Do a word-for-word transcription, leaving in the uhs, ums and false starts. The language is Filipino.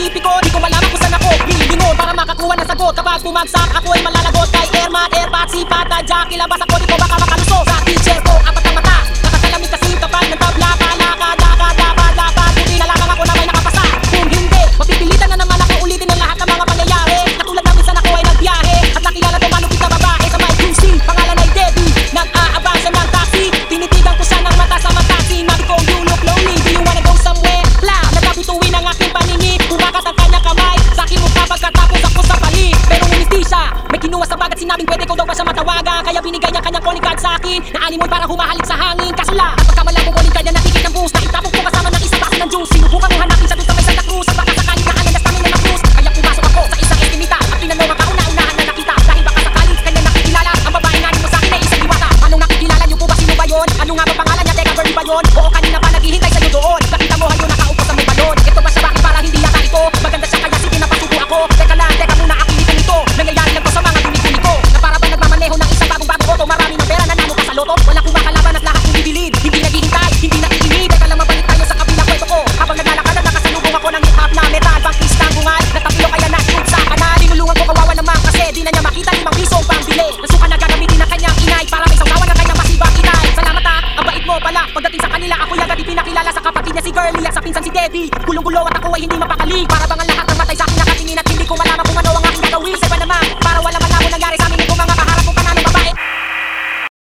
siyentipiko. Di ko malaman kung saan ako lilingon para makakuha ng sagot. Kapag bumagsak ako ay malalagot. Kay Airman, Airbat, Sipat at Jackie, labas ako di ko baka makalusot. Sa teacher ko, apat ang mata, nakasalamin kasi kapag ng tabla. Kalakad, lakad, lapad, lapad, buti na lamang ako na may nakapasa. Kung hindi, mapipilitan na naman ako ulitin ang lahat ng mga pangyayari. Katulad na minsan ako ay nagbiyahe at nakilala to malupit na babae sa may Q C. Pangalan ay Debbie, nag-aabang siya ng taxi. Tinitigan ko siya ng mata sa mata. Sinabi ko, you look lonely, do you wanna go somewhere? Bla, nagkabituin ang aking paningin. Kumakat ang kanyang kamay sa aking mukha pagkatapos ako sa palig. Pero umiti siya, may kinuha sa bag at sinabing pwede ko daw ba siya matawagan. Kaya binigay niya kanyang calling card sa akin na animoy para humahalik sa hangin. Kaso la, at pagkamalang kong calling card na nakikit ng bus, nakitapok ko kasama ng isang base ng juice. Sinubukan kong hanapin siya dun sa may Santa Cruz at baka sakaling naalanas namin na cruise. Kaya pumasok ako sa isang estimita at tinanong ang kauna-unahan na nakita. Dahil baka sakaling kanya nakikilala ang babae nga mo sa akin ay isang diwata. Anong nakikilala niyo po ba, sino ba yun? Ano nga ba pangalan niya? Teka, girl ba yun? Oo, kanina pa naghihintay sa'yo doon. Nakita mo hayo nakaupo sa may balon. Ito ba siya, bakit para hindi yata ito? Maganda siya kaya sige napasuko ako. Teka lang, teka muna, akilitin ito. Nangyayari lang to sa mga dumi-dumi ko na para ba nagmamaneho ng isang bagong-bagong auto. Marami ng pera, nanalo ka sa loto. Wala kong makalaban at lahat kong bibilid. Hindi naghihintay, hindi nakikinig. Teka lang, mabalik tayo sa kabilang kwento ko. Habang naglalakad at nakasalubong ako ng hip-hop na metal. Bangkis ng bungay, natapilo kaya na-shoot sa kanal. Tinulungan ko kawawa naman kasi di na niya makita limang piso ang pambili. Nasuka na gagamitin ng kanyang inay para may sawsawan ng kanyang masibang inay. Salamat ha, ang bait mo pala. Pagdating sa kanila, ako agad ipinakilala sa kapatid niya si Girlie at sa pinsan si Debbie. Gulong-gulo at ako ay hindi mapakali. Para bang